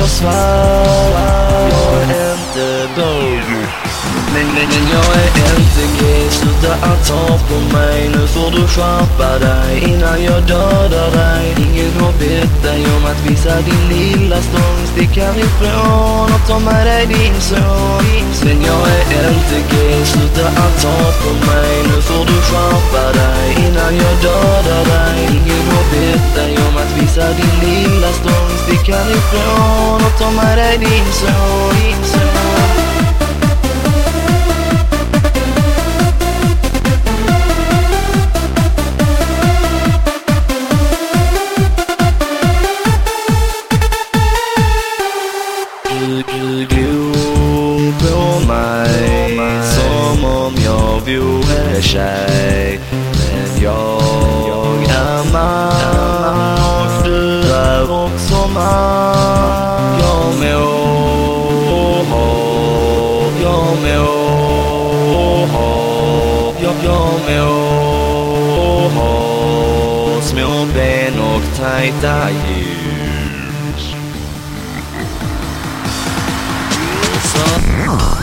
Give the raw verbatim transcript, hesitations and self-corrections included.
jag svär, jag är inte bög. Men, men, men jag är inte gay, sluta att ta på mig. Nu får du skärpa dig innan jag dödar dig. Ingen har bett dig om att visa din lilla stång. Stick härifrån och ta med dig din son. Men jag är inte gay, sluta att ta på mig. Nu får du skärpa dig innan jag dödar dig. Ingen har bett dig om att visa din lilla stång. Stick härifrån och ta med dig din son, din son. Du glor på mig som om jag vore tjej. Men jag är man och du är också man. Jag mår, jag mår, jag, jag mår. Små ben och tajta ljus. So